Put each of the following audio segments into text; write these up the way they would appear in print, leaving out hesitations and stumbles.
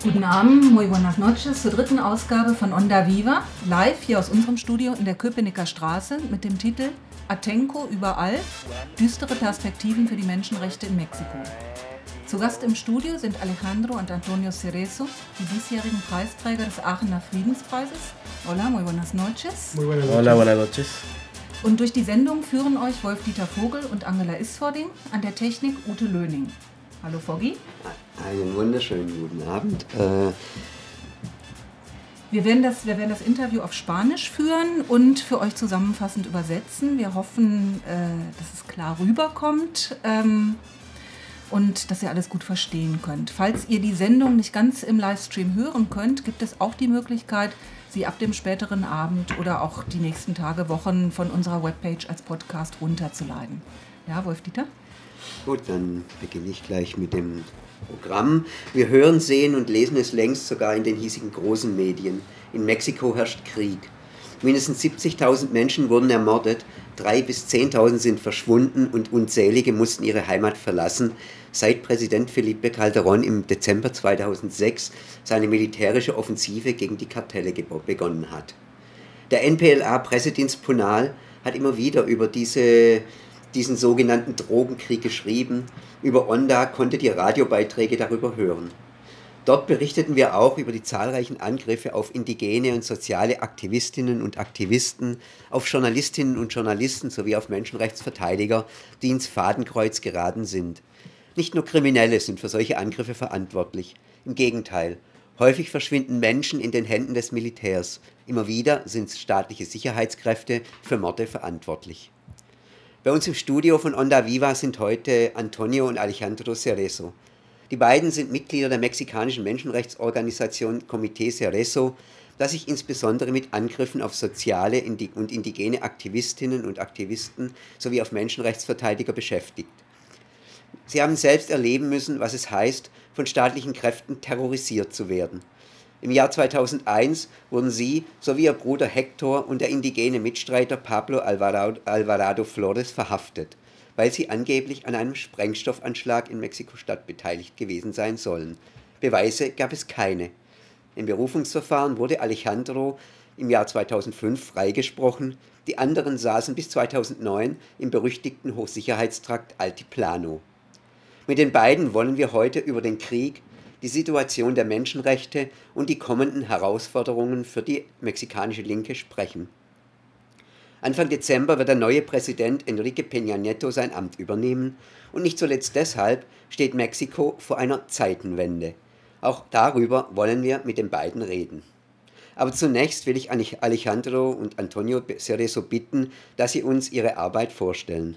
Guten Abend, muy buenas noches zur dritten Ausgabe von Onda Viva, live hier aus unserem Studio in der Köpenicker Straße mit dem Titel Atenco überall, düstere Perspektiven für die Menschenrechte in Mexiko. Zu Gast im Studio sind Alejandro und Antonio Cerezo, die diesjährigen Preisträger des Aachener Friedenspreises. Hola, muy buenas noches. Muy buenas noches. Hola, buenas noches. Und durch die Sendung führen euch Wolf-Dieter Vogel und Angela Isfording, an der Technik Ute Löning. Hallo Foggi. Einen wunderschönen guten Abend. Wir werden das Interview auf Spanisch führen und für euch zusammenfassend übersetzen. Wir hoffen, dass es klar rüberkommt und dass ihr alles gut verstehen könnt. Falls ihr die Sendung nicht ganz im Livestream hören könnt, gibt es auch die Möglichkeit, sie ab dem späteren Abend oder auch die nächsten Tage, Wochen von unserer Webpage als Podcast runterzuladen. Ja, Wolf-Dieter? Gut, dann beginne ich gleich mit dem Programm. Wir hören, sehen und lesen es längst sogar in den hiesigen großen Medien. In Mexiko herrscht Krieg. Mindestens 70.000 Menschen wurden ermordet, 3.000 bis 10.000 sind verschwunden und unzählige mussten ihre Heimat verlassen, seit Präsident Felipe Calderón im Dezember 2006 seine militärische Offensive gegen die Kartelle begonnen hat. Der NPLA-Pressedienst Punal hat immer wieder über diesen sogenannten Drogenkrieg geschrieben. Über Onda konntet ihr Radiobeiträge darüber hören. Dort berichteten wir auch über die zahlreichen Angriffe auf indigene und soziale Aktivistinnen und Aktivisten, auf Journalistinnen und Journalisten sowie auf Menschenrechtsverteidiger, die ins Fadenkreuz geraten sind. Nicht nur Kriminelle sind für solche Angriffe verantwortlich. Im Gegenteil, häufig verschwinden Menschen in den Händen des Militärs. Immer wieder sind staatliche Sicherheitskräfte für Morde verantwortlich. Bei uns im Studio von Onda Viva sind heute Antonio und Alejandro Cerezo. Die beiden sind Mitglieder der mexikanischen Menschenrechtsorganisation Comité Cerezo, das sich insbesondere mit Angriffen auf soziale und indigene Aktivistinnen und Aktivisten sowie auf Menschenrechtsverteidiger beschäftigt. Sie haben selbst erleben müssen, was es heißt, von staatlichen Kräften terrorisiert zu werden. Im Jahr 2001 wurden sie sowie ihr Bruder Hector und der indigene Mitstreiter Pablo Alvarado Flores verhaftet, weil sie angeblich an einem Sprengstoffanschlag in Mexiko-Stadt beteiligt gewesen sein sollen. Beweise gab es keine. Im Berufungsverfahren wurde Alejandro im Jahr 2005 freigesprochen, die anderen saßen bis 2009 im berüchtigten Hochsicherheitstrakt Altiplano. Mit den beiden wollen wir heute über den Krieg, die Situation der Menschenrechte und die kommenden Herausforderungen für die mexikanische Linke sprechen. Anfang Dezember wird der neue Präsident Enrique Peña Nieto sein Amt übernehmen und nicht zuletzt deshalb steht Mexiko vor einer Zeitenwende. Auch darüber wollen wir mit den beiden reden. Aber zunächst will ich Alejandro und Antonio Cerezo bitten, dass sie uns ihre Arbeit vorstellen.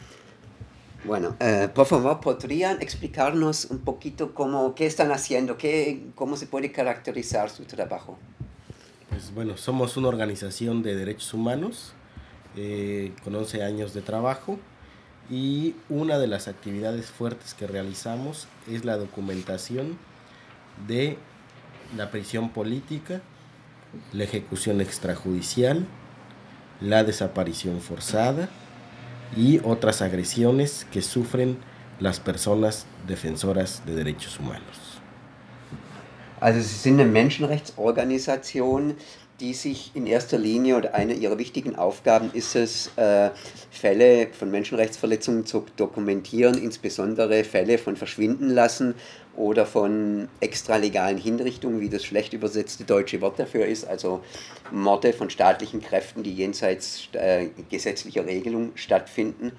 Bueno, por favor, ¿podrían explicarnos un poquito qué están haciendo, cómo se puede caracterizar su trabajo? Pues bueno, somos una organización de derechos humanos con 11 años de trabajo y una de las actividades fuertes que realizamos es la documentación de la prisión política, la ejecución extrajudicial, la desaparición forzada y otras agresiones que sufren las personas defensoras de derechos humanos. Also Sie sind eine Menschenrechtsorganisation, die sich in erster Linie oder eine ihrer wichtigen Aufgaben ist es, Fälle von Menschenrechtsverletzungen zu dokumentieren, insbesondere Fälle von Verschwinden lassen oder von extralegalen Hinrichtungen, wie das schlecht übersetzte deutsche Wort dafür ist, also Morde von staatlichen Kräften, die jenseits gesetzlicher Regelung stattfinden.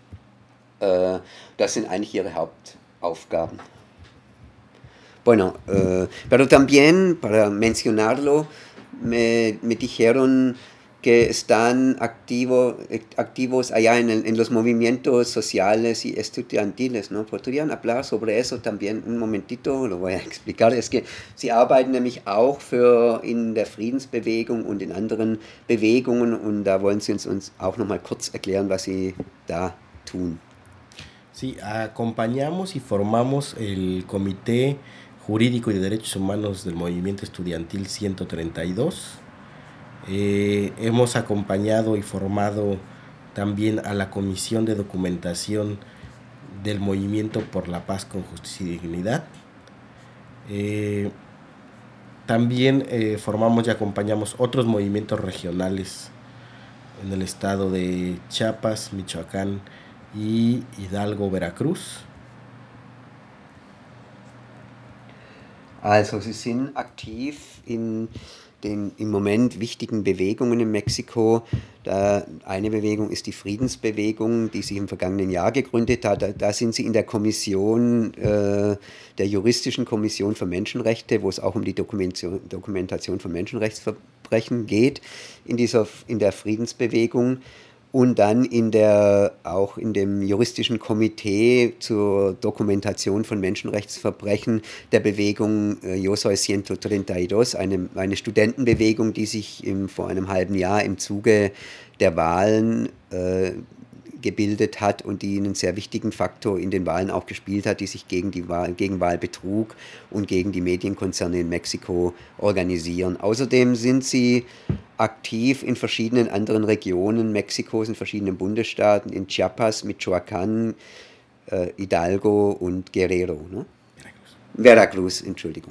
Das sind eigentlich ihre Hauptaufgaben. Bueno, pero también, para mencionarlo, me dijeron que están activos allá en los movimientos sociales y estudiantiles, ¿no? ¿Podrían hablar sobre eso también un momentito? Lo voy a explicar. Es que Sie arbeiten nämlich auch in der Friedensbewegung und in anderen Bewegungen und da wollen Sie uns auch noch mal kurz erklären, was Sie da tun. Sí, acompañamos y formamos el Comité Jurídico y de Derechos Humanos del Movimiento Estudiantil 132. Hemos acompañado y formado también a la Comisión de Documentación del Movimiento por la Paz con Justicia y Dignidad. también formamos y acompañamos otros movimientos regionales en el estado de Chiapas, Michoacán y Hidalgo, Veracruz. Also Sie sind aktiv in den im Moment wichtigen Bewegungen in Mexiko. Eine Bewegung ist die Friedensbewegung, die sich im vergangenen Jahr gegründet hat. Da sind Sie in der Kommission, der juristischen Kommission für Menschenrechte, wo es auch um die Dokumentation von Menschenrechtsverbrechen geht, in der Friedensbewegung. Und dann auch in dem juristischen Komitee zur Dokumentation von Menschenrechtsverbrechen der Bewegung Yo Soy 132, eine Studentenbewegung, die sich vor einem halben Jahr im Zuge der Wahlen gebildet hat und die einen sehr wichtigen Faktor in den Wahlen auch gespielt hat, die sich gegen Wahlbetrug und gegen die Medienkonzerne in Mexiko organisieren. Außerdem sind sie aktiv in verschiedenen anderen Regionen Mexikos, in verschiedenen Bundesstaaten, in Chiapas, Michoacán, Hidalgo und Guerrero. Ne? Veracruz.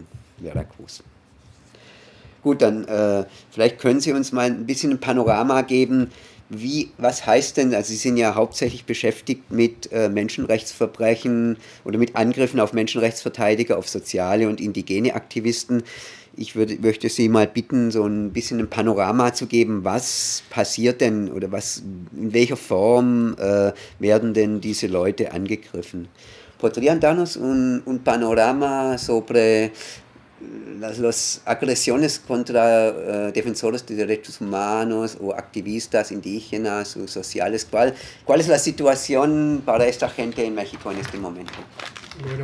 Gut, dann vielleicht können Sie uns mal ein bisschen ein Panorama geben, was heißt denn, also Sie sind ja hauptsächlich beschäftigt mit Menschenrechtsverbrechen oder mit Angriffen auf Menschenrechtsverteidiger, auf soziale und indigene Aktivisten. Ich möchte Sie mal bitten, so ein bisschen ein Panorama zu geben, was passiert denn oder in welcher Form werden denn diese Leute angegriffen? ¿Podrían darnos un panorama sobre las agresiones contra defensores de derechos humanos o activistas indígenas o sociales? ¿Cuál es la situación para esta gente en México en este momento? Bueno,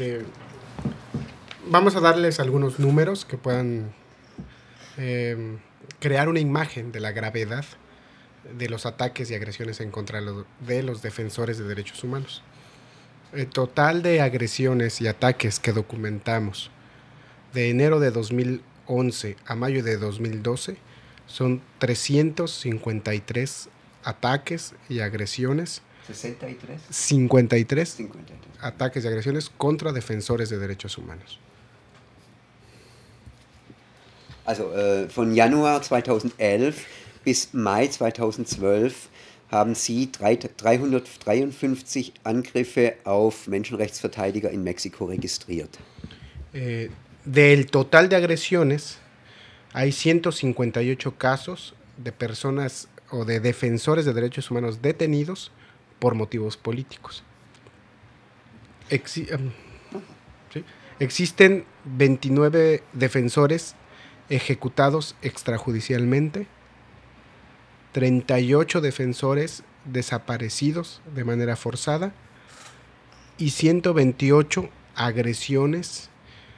vamos a darles algunos números que puedan crear una imagen de la gravedad de los ataques y agresiones en contra de los defensores de derechos humanos. El total de agresiones y ataques que documentamos de enero de 2011 a mayo de 2012 son 353 ataques y agresiones. 63? 53 ataques y agresiones contra defensores de derechos humanos. Also von Januar 2011 bis Mai 2012 haben Sie 353 Angriffe auf Menschenrechtsverteidiger in Mexiko registriert. Del total de agresiones, hay 158 casos de personas o de defensores de derechos humanos detenidos por motivos políticos. Existen 29 defensores ejecutados extrajudicialmente, 38 defensores desaparecidos de manera forzada y 128 agresiones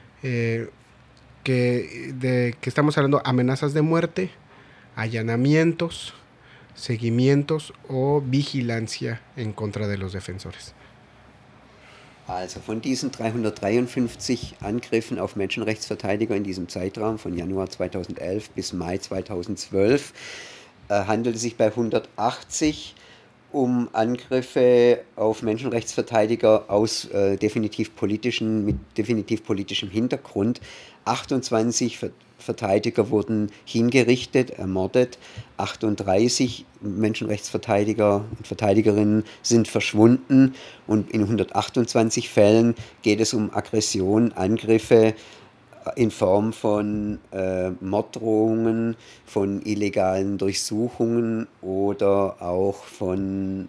que estamos hablando, amenazas de muerte, allanamientos, seguimientos o vigilancia en contra de los defensores. Also von diesen 353 Angriffen auf Menschenrechtsverteidiger in diesem Zeitraum von Januar 2011 bis Mai 2012 handelt es sich bei 180 um Angriffe auf Menschenrechtsverteidiger mit definitiv politischem Hintergrund. 28 Verteidiger wurden hingerichtet, ermordet. 38 Menschenrechtsverteidiger und Verteidigerinnen sind verschwunden. Und in 128 Fällen geht es um Aggression, Angriffe in Form von Morddrohungen, von illegalen Durchsuchungen oder auch von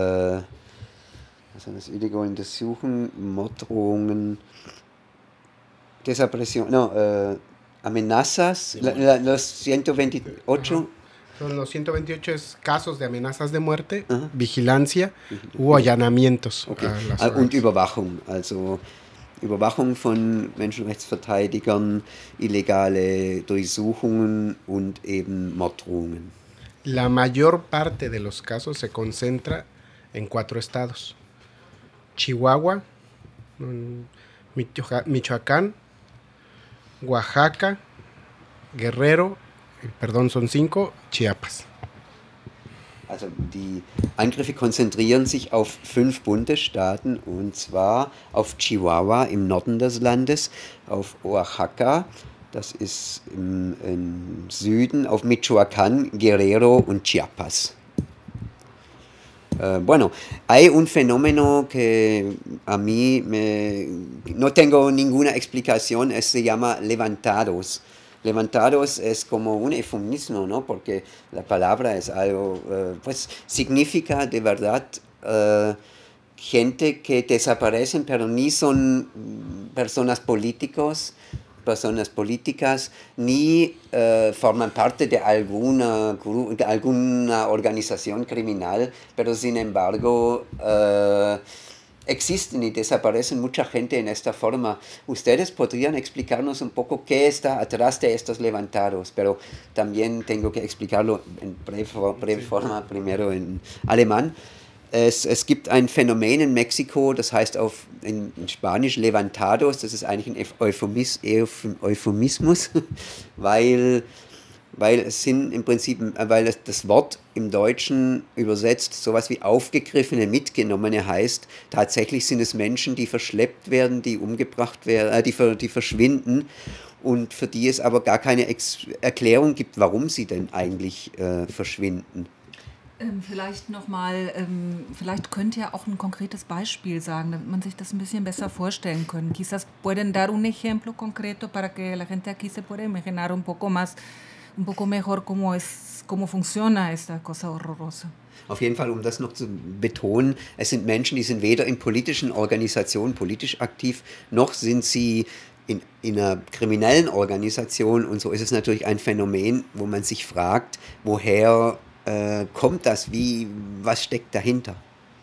illegalen Durchsuchungen, Morddrohungen, Desaparición, amenazas, los 128. Son los 128 casos de amenazas de muerte, vigilancia u allanamientos. Okay. Und Überwachung, also Überwachung von Menschenrechtsverteidigern, illegale Durchsuchungen und eben Morddrohungen. La mayor parte de los casos se concentra en 4 estados: Chihuahua, Michoacán, Oaxaca, Guerrero, son 5, Chiapas. Also die Angriffe konzentrieren sich auf 5 Bundesstaaten, und zwar auf Chihuahua im Norden des Landes, auf Oaxaca, Das ist im Süden auf Michoacán, Guerrero und Chiapas. Bueno, hay un fenómeno que a mí no tengo ninguna explicación, se llama levantados. Levantados es como un eufemismo, ¿no? Porque la palabra es algo, pues significa de verdad gente que desaparecen, pero ni son personas políticas, ni forman parte de alguna organización criminal, pero sin embargo existen y desaparecen mucha gente en esta forma. Ustedes podrían explicarnos un poco qué está atrás de estos levantados, pero también tengo que explicarlo en breve forma, primero en alemán. Es gibt ein Phänomen in Mexiko, das heißt in Spanisch levantados, das ist eigentlich ein Euphemismus, weil es sind im Prinzip, weil das Wort im Deutschen übersetzt sowas wie aufgegriffene, mitgenommene heißt, tatsächlich sind es Menschen, die verschleppt werden, die umgebracht werden, die verschwinden und für die es aber gar keine Erklärung gibt, warum sie denn eigentlich verschwinden. Vielleicht nochmal, vielleicht könnt ihr auch ein konkretes Beispiel sagen, damit man sich das ein bisschen besser vorstellen kann. Quizás pueden dar un ejemplo concreto para que la gente aquí se pueda imaginar un poco mejor cómo funciona esta cosa horrorosa. Auf jeden Fall, um das noch zu betonen, es sind Menschen, die sind weder in politischen Organisationen politisch aktiv, noch sind sie in einer kriminellen Organisation. Und so ist es natürlich ein Phänomen, wo man sich fragt, woher kommt das? Was steckt dahinter?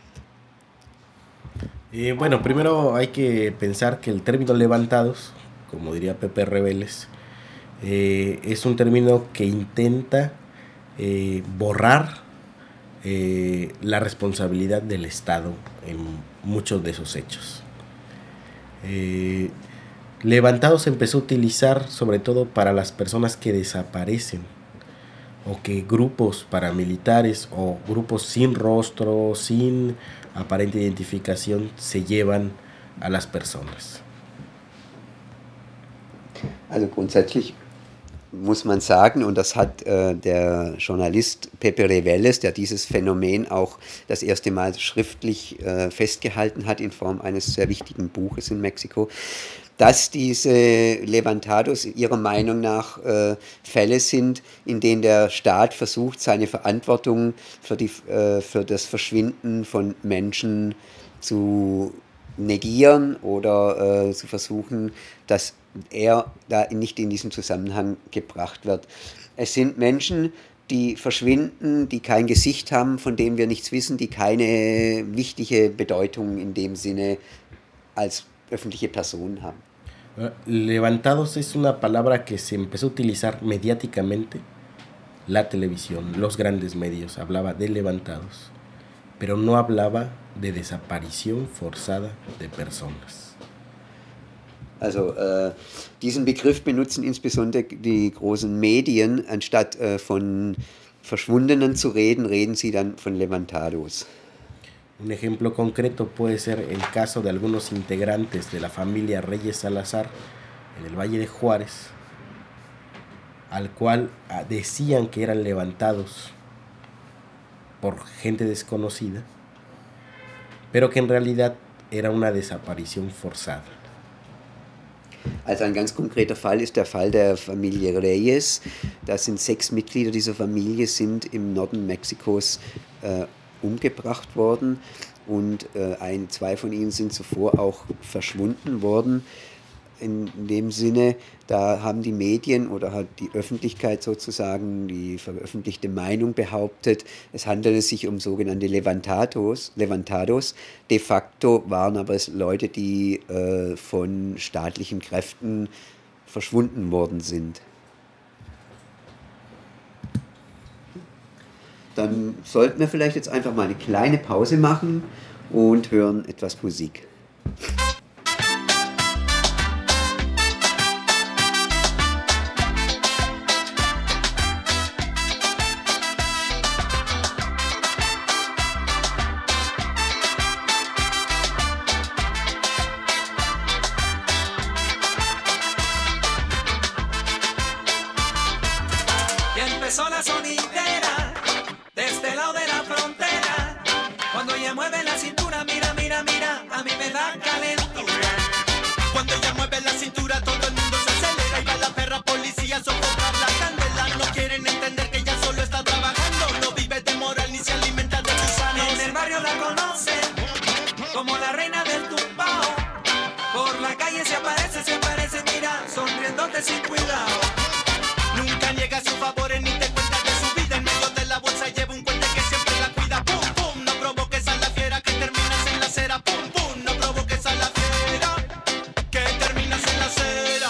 Bueno, primero hay que pensar que el término levantados, como diría Pepe Rebeles, es un término que intenta borrar la responsabilidad del Estado en muchos de esos hechos. Levantados se empezó a utilizar sobre todo para las personas que desaparecen, o que grupos paramilitares o grupos sin rostro, sin aparente identificación, se llevan a las personas. Also grundsätzlich muss man sagen, und das hat der Journalist Pepe Rebeles, der dieses Phänomen auch das erste Mal schriftlich festgehalten hat in Form eines sehr wichtigen Buches in Mexiko, dass diese Levantados ihrer Meinung nach Fälle sind, in denen der Staat versucht, seine Verantwortung für das Verschwinden von Menschen zu negieren oder zu versuchen, dass er da nicht in diesen Zusammenhang gebracht wird. Es sind Menschen, die verschwinden, die kein Gesicht haben, von dem wir nichts wissen, die keine wichtige Bedeutung in dem Sinne als öffentliche Personen haben. Levantados es una palabra que se empezó a utilizar mediáticamente. La televisión, los grandes medios, hablaba de levantados, pero no hablaba de desaparición forzada de personas. Also diesen Begriff benutzen insbesondere die großen Medien. Anstatt von Verschwundenen zu reden, reden sie dann von levantados. Un ejemplo concreto puede ser el caso de algunos integrantes de la familia Reyes Salazar en el Valle de Juárez, al cual decían que eran levantados por gente desconocida, pero que en realidad era una desaparición forzada. Also ein ganz konkreter Fall ist der Fall der Familie Reyes. Das sind 6 Mitglieder dieser Familie, sind im Norden Mexikos umgebracht worden und 2 von ihnen sind zuvor auch verschwunden worden. In dem Sinne, da haben die Medien oder hat die Öffentlichkeit sozusagen, die veröffentlichte Meinung behauptet, es handele sich um sogenannte Levantados. De facto waren aber es Leute, die von staatlichen Kräften verschwunden worden sind. Dann sollten wir vielleicht jetzt einfach mal eine kleine Pause machen und hören etwas Musik. mueve la cintura, mira, mira, mira, a mí me da calentura. Cuando ella mueve la cintura, todo el mundo se acelera y va la perra policía a sofocar la candela. No quieren entender que ella solo está trabajando, no vive de moral ni se alimenta de gusanos. En el barrio la conocen como la reina del tumbao. Por la calle se aparece, mira, sonriéndote sin cuidado. Nunca niega sus favores ni te cuenta de su vida. En medio de la bolsa lleva un cuente que siempre la cuida. Pum, pum, no provoques a la fiera que terminas en la acera. Pum, pum, no provoques a la fiera que terminas en la acera.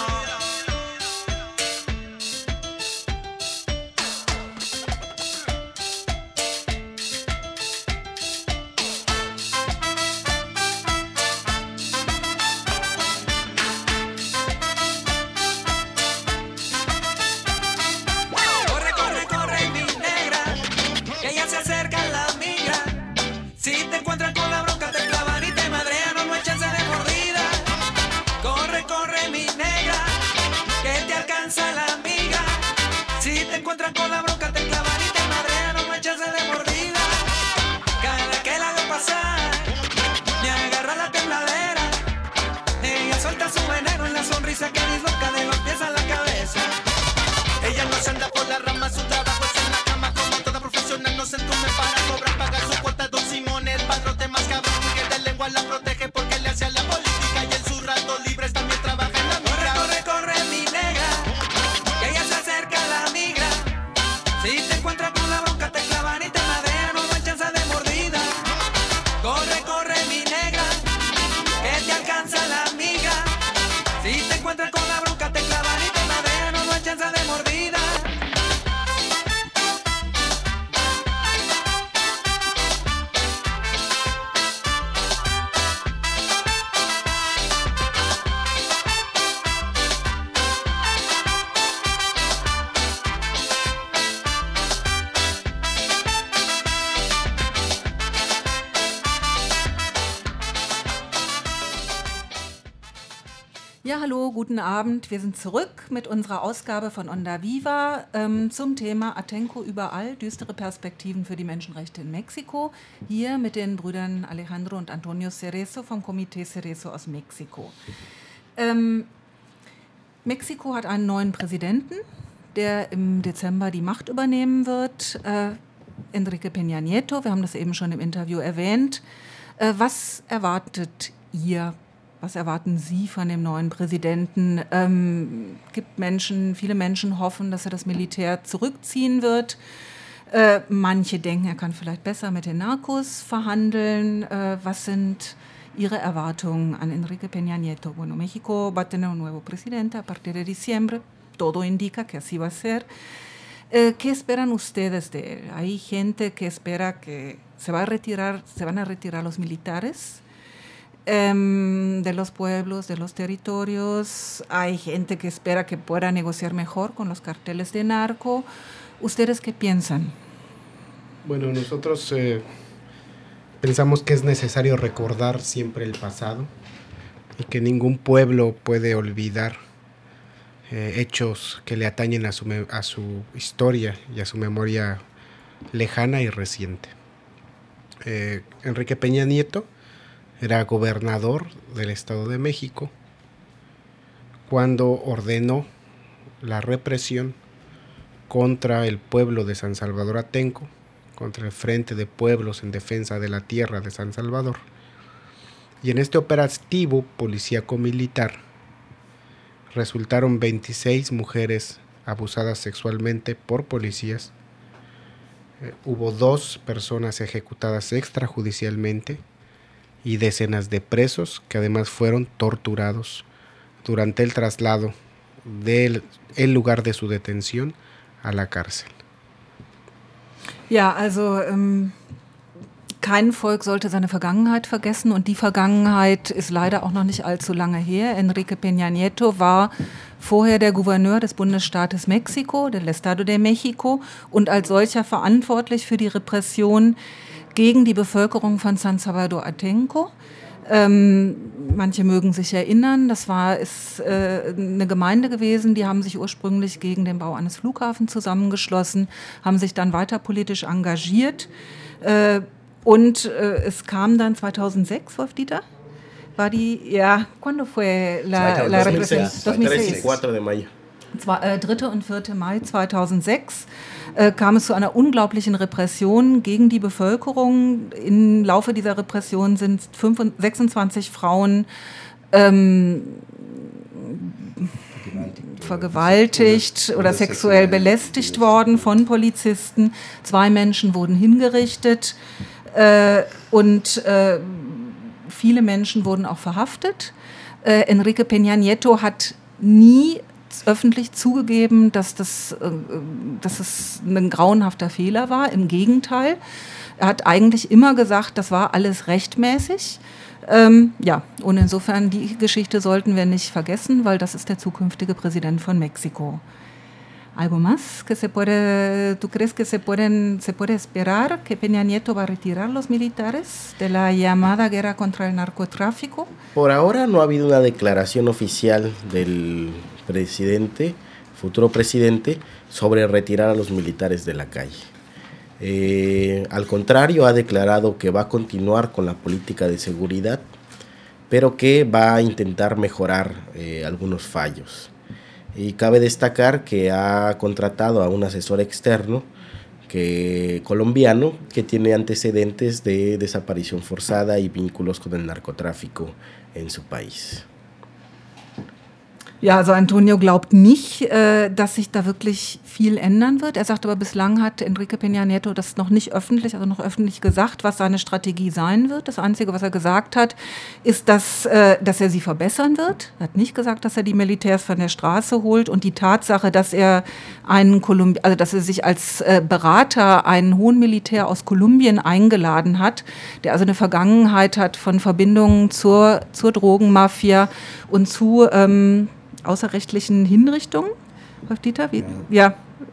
Corre, corre, corre, mi negra, que ella se acerca a la migra. Si te encuentran con la bronca te clavan y te madrean, no hay chance de mordida. Corre, corre, mi negra, que te alcanza la migra. Si te encuentran con la bronca te clavan y te madrean, no hay chance de mordida. Cada que la veo pasar, me agarra la tembladera. Ella suelta su veneno en la sonrisa que disloca de los pies a la cabeza. Ella no se anda por la rama, su trabajo es en la cama. Como toda profesional no se entume para cobrar, pagar su cuota. Don Simón, el padrote más cabrón, que de lengua la protege porque le hace a la política. Y en sus ratos libres también trabaja en la migra. Corre, corre, corre, mi negra, que ella se acerca a la migra. Si te encuentras con la bronca te clavan y te madrean, no hay chance de mordida. Corre, corre, mi negra, que te alcanza la migra. Si te encuentras con la bronca te clavan y te madrean, no hay chance de mordida. Ja, hallo, guten Abend. Wir sind zurück mit unserer Ausgabe von Onda Viva zum Thema Atenco überall, düstere Perspektiven für die Menschenrechte in Mexiko. Hier mit den Brüdern Alejandro und Antonio Cerezo vom Comité Cerezo aus Mexiko. Mexiko hat einen neuen Präsidenten, der im Dezember die Macht übernehmen wird. Enrique Peña Nieto, wir haben das eben schon im Interview erwähnt. Was erwartet ihr? Was erwarten Sie von dem neuen Präsidenten? Viele Menschen hoffen, dass er das Militär zurückziehen wird. Manche denken, er kann vielleicht besser mit den Narcos verhandeln. Was sind Ihre Erwartungen an Enrique Peña Nieto? Bueno, México va a tener un nuevo presidente a partir de diciembre. Todo indica que así va a ser. ¿Qué esperan ustedes de él? Hay gente que espera que se van a retirar los militares de los pueblos, de los territorios. Hay gente que espera que pueda negociar mejor con los carteles de narco. ¿Ustedes qué piensan? Bueno, nosotros pensamos que es necesario recordar siempre el pasado y que ningún pueblo puede olvidar hechos que le atañen a su historia y a su memoria lejana y reciente. Enrique Peña Nieto era gobernador del Estado de México cuando ordenó la represión contra el pueblo de San Salvador Atenco, contra el Frente de Pueblos en Defensa de la Tierra de San Salvador. Y en este operativo policíaco-militar resultaron 26 mujeres abusadas sexualmente por policías. Hubo 2 personas ejecutadas extrajudicialmente y decenas de presos que además fueron torturados durante el traslado del lugar de su detención a la cárcel. Ja, also kein Volk sollte seine Vergangenheit vergessen und die Vergangenheit ist leider auch noch nicht allzu lange her. Enrique Peña Nieto war vorher der Gouverneur des Bundesstaates Mexiko, del Estado de México, und als solcher verantwortlich für die Repression gegen die Bevölkerung von San Salvador Atenco. Manche mögen sich erinnern, das ist eine Gemeinde gewesen, die haben sich ursprünglich gegen den Bau eines Flughafens zusammengeschlossen, haben sich dann weiter politisch engagiert Und es kam dann 2006, Wolf-Dieter? War die, ja, ¿cuándo fue la represión? 2006. 3 y 4 de mayo. 3. und 4. Mai 2006 kam es zu einer unglaublichen Repression gegen die Bevölkerung. Im Laufe dieser Repression sind 26 Frauen vergewaltigt oder sexuell belästigt worden von Polizisten. 2 Menschen wurden hingerichtet und viele Menschen wurden auch verhaftet. Enrique Peña Nieto hat nie öffentlich zugegeben, dass es ein grauenhafter Fehler war. Im Gegenteil, er hat eigentlich immer gesagt, das war alles rechtmäßig. Ja, und insofern, die Geschichte sollten wir nicht vergessen, weil das ist der zukünftige Präsident von Mexiko. ¿Algo más que se puede, tú crees que se puede esperar que Peña Nieto va a retirar los militares de la llamada guerra contra el narcotráfico? Por ahora no ha habido una declaración oficial del presidente, futuro presidente, sobre retirar a los militares de la calle. Al contrario, ha declarado que va a continuar con la política de seguridad, pero que va a intentar mejorar algunos fallos. Y cabe destacar que ha contratado a un asesor externo colombiano que tiene antecedentes de desaparición forzada y vínculos con el narcotráfico en su país. Ja, also Antonio glaubt nicht, dass sich da wirklich viel ändern wird. Er sagt aber, bislang hat Enrique Peña Nieto das noch nicht öffentlich, also noch öffentlich gesagt, was seine Strategie sein wird. Das Einzige, was er gesagt hat, ist, dass er sie verbessern wird. Er hat nicht gesagt, dass er die Militärs von der Straße holt. Und die Tatsache, dass er dass er sich als Berater einen hohen Militär aus Kolumbien eingeladen hat, der also eine Vergangenheit hat von Verbindungen zur Drogenmafia und zu außerrechtlichen Hinrichtungen, Dieter? Ja.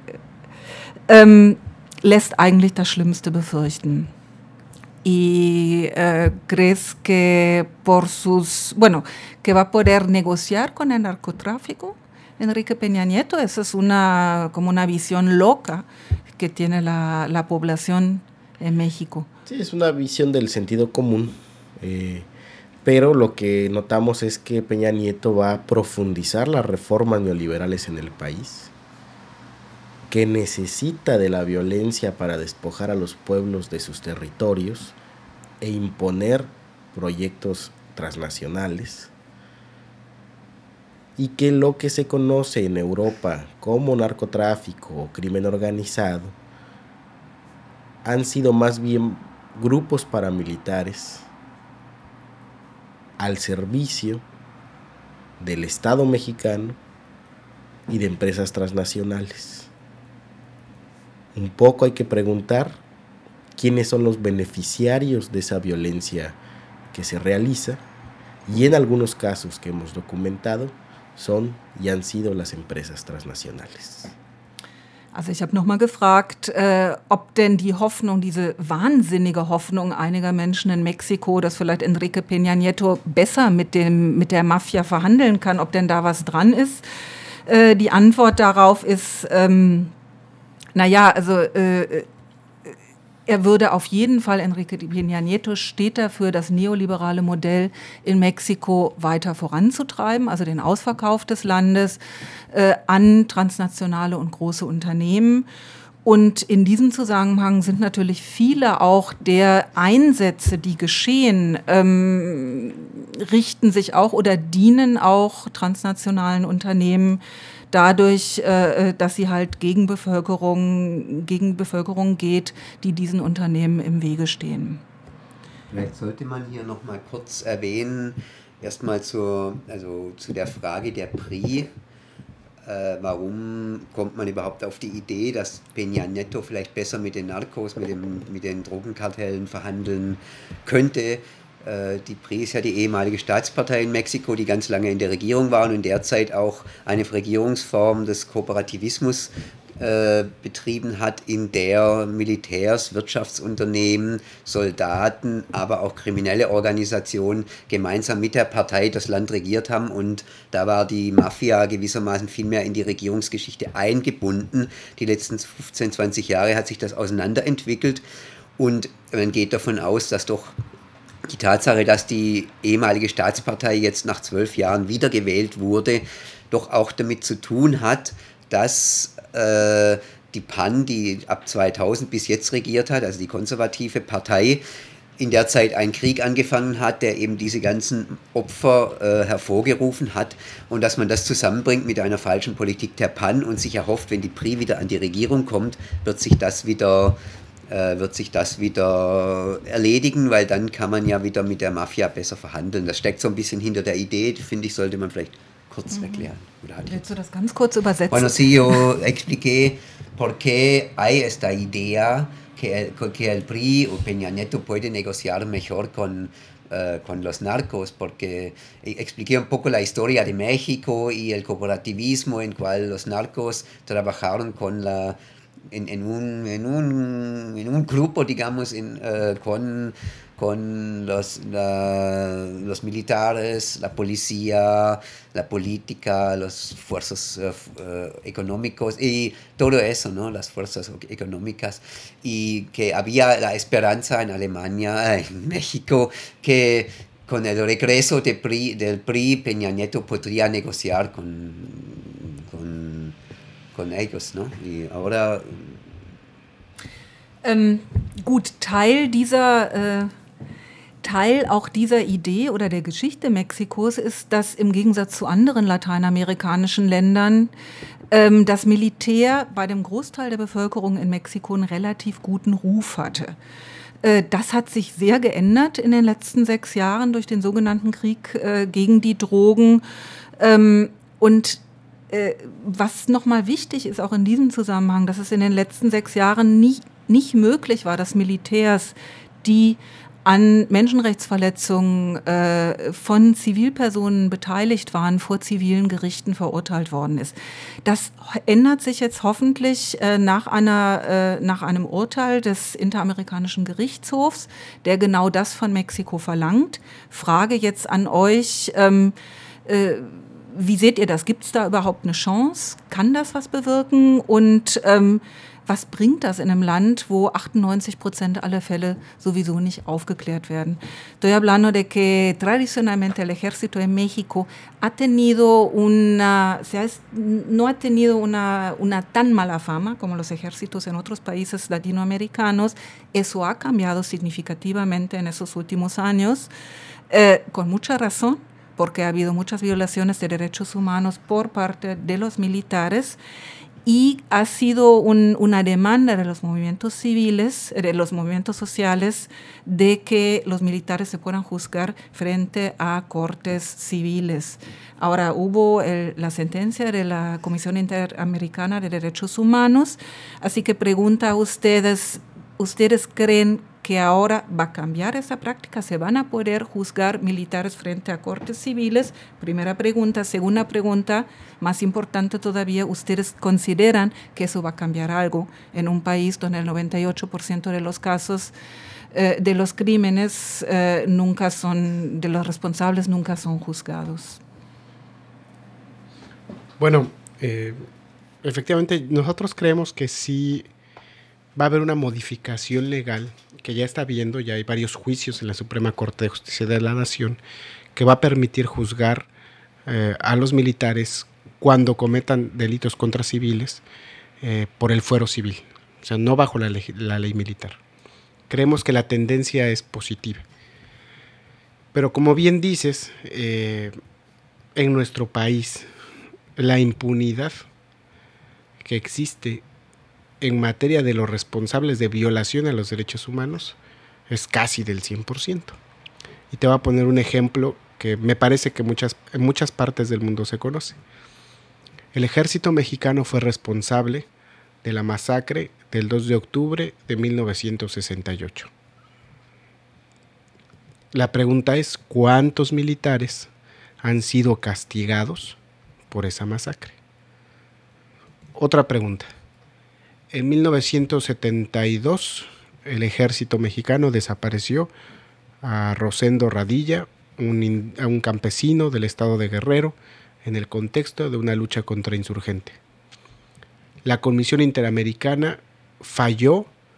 Lässt eigentlich das Schlimmste befürchten. ¿Y crees que que va a poder negociar con el narcotráfico? Enrique Peña Nieto, esa es como una visión loca que tiene la población en México. Sí, es una visión del sentido común. Pero lo que notamos es que Peña Nieto va a profundizar las reformas neoliberales en el país, que necesita de la violencia para despojar a los pueblos de sus territorios e imponer proyectos transnacionales, y que lo que se conoce en Europa como narcotráfico o crimen organizado han sido más bien grupos paramilitares al servicio del Estado mexicano y de empresas transnacionales. Un poco hay que preguntar quiénes son los beneficiarios de esa violencia que se realiza, y en algunos casos que hemos documentado son y han sido las empresas transnacionales. Also ich habe nochmal gefragt, ob denn die Hoffnung, diese wahnsinnige Hoffnung einiger Menschen in Mexiko, dass vielleicht Enrique Peña Nieto besser mit der Mafia verhandeln kann, ob denn da was dran ist. Die Antwort darauf ist, er würde auf jeden Fall, Enrique Peña Nieto steht dafür, das neoliberale Modell in Mexiko weiter voranzutreiben, also den Ausverkauf des Landes an transnationale und große Unternehmen. Und in diesem Zusammenhang sind natürlich viele auch der Einsätze, die geschehen, richten sich auch oder dienen auch transnationalen Unternehmen dadurch, dass sie halt gegen Bevölkerung geht, die diesen Unternehmen im Wege stehen. Vielleicht sollte man hier noch mal kurz erwähnen, erstmal zu der Frage der PRI. Warum kommt man überhaupt auf die Idee, dass Peña Nieto vielleicht besser mit den Narcos, mit den Drogenkartellen verhandeln könnte? Die PRI ist ja die ehemalige Staatspartei in Mexiko, die ganz lange in der Regierung war und in der Zeit auch eine Regierungsform des Kooperativismus betrieben hat, in der Militärs, Wirtschaftsunternehmen, Soldaten, aber auch kriminelle Organisationen gemeinsam mit der Partei das Land regiert haben, und da war die Mafia gewissermaßen viel mehr in die Regierungsgeschichte eingebunden. Die letzten 15, 20 Jahre hat sich das auseinanderentwickelt. Und man geht davon aus, dass doch die Tatsache, dass die ehemalige Staatspartei jetzt nach 12 Jahren wiedergewählt wurde, doch auch damit zu tun hat, dass die PAN, die ab 2000 bis jetzt regiert hat, also die konservative Partei, in der Zeit einen Krieg angefangen hat, der eben diese ganzen Opfer hervorgerufen hat, und dass man das zusammenbringt mit einer falschen Politik der PAN und sich erhofft, wenn die PRI wieder an die Regierung kommt, wird sich das wieder erledigen, weil dann kann man ja wieder mit der Mafia besser verhandeln. Das steckt so ein bisschen hinter der Idee, finde ich, sollte man vielleicht kurz erklären. Willst du das ganz kurz übersetzen? Bueno, sí, yo expliqué por qué hay esta idea que el PRI o Peña Nieto puede negociar mejor con los narcos, porque expliqué un poco la historia de México y el cooperativismo en cual los narcos trabajaron en un grupo, digamos, con los militares, la policía, la política, las fuerzas económicas y todo eso, ¿no? Las fuerzas económicas, y que había la esperanza en Alemania, en México, que con el regreso del PRI, Peña Nieto podría negociar con ellos, ¿no? Y ahora... Gut, Teil auch dieser Idee oder der Geschichte Mexikos ist, dass im Gegensatz zu anderen lateinamerikanischen Ländern das Militär bei dem Großteil der Bevölkerung in Mexiko einen relativ guten Ruf hatte. Das hat sich sehr geändert in den letzten 6 Jahren durch den sogenannten Krieg gegen die Drogen. Und was nochmal wichtig ist, auch in diesem Zusammenhang, dass es in den letzten 6 Jahren nicht möglich war, dass Militärs, die an Menschenrechtsverletzungen von Zivilpersonen beteiligt waren, vor zivilen Gerichten verurteilt worden ist. Das ändert sich jetzt hoffentlich nach einem Urteil des Interamerikanischen Gerichtshofs, der genau das von Mexiko verlangt. Frage jetzt an euch, wie seht ihr das? Gibt es da überhaupt eine Chance? Kann das was bewirken? Und was bringt das in einem Land, wo 98% aller Fälle sowieso nicht aufgeklärt werden? Estoy hablando de que tradicionalmente el ejército en México no ha tenido una tan mala fama como los ejércitos en otros países latinoamericanos. Eso ha cambiado significativamente en esos últimos años, con mucha razón, porque ha habido muchas violaciones de derechos humanos por parte de los militares, y ha sido una demanda de los movimientos civiles, de los movimientos sociales, de que los militares se puedan juzgar frente a cortes civiles. Ahora hubo la sentencia de la Comisión Interamericana de Derechos Humanos, así que pregunta a ustedes, ¿ustedes creen que ahora va a cambiar esa práctica? ¿Se van a poder juzgar militares frente a cortes civiles? Primera pregunta. Segunda pregunta, más importante todavía, ¿ustedes consideran que eso va a cambiar algo en un país donde el 98% de los casos de los crímenes de los responsables nunca son juzgados? Bueno, efectivamente nosotros creemos que sí va a haber una modificación legal que ya está habiendo, ya hay varios juicios en la Suprema Corte de Justicia de la Nación que va a permitir juzgar a los militares cuando cometan delitos contra civiles por el fuero civil, o sea, no bajo la ley militar. Creemos que la tendencia es positiva. Pero como bien dices, en nuestro país la impunidad que existe en materia de los responsables de violación a los derechos humanos es casi del 100%. Y te voy a poner un ejemplo que me parece que en muchas partes del mundo se conoce. El ejército mexicano fue responsable de la masacre del 2 de octubre de 1968. La pregunta es, ¿cuántos militares han sido castigados por esa masacre? Otra pregunta. En 1972, el ejército mexicano desapareció a Rosendo Radilla, a un campesino del estado de Guerrero, en el contexto de una lucha contrainsurgente. La Comisión Interamericana falló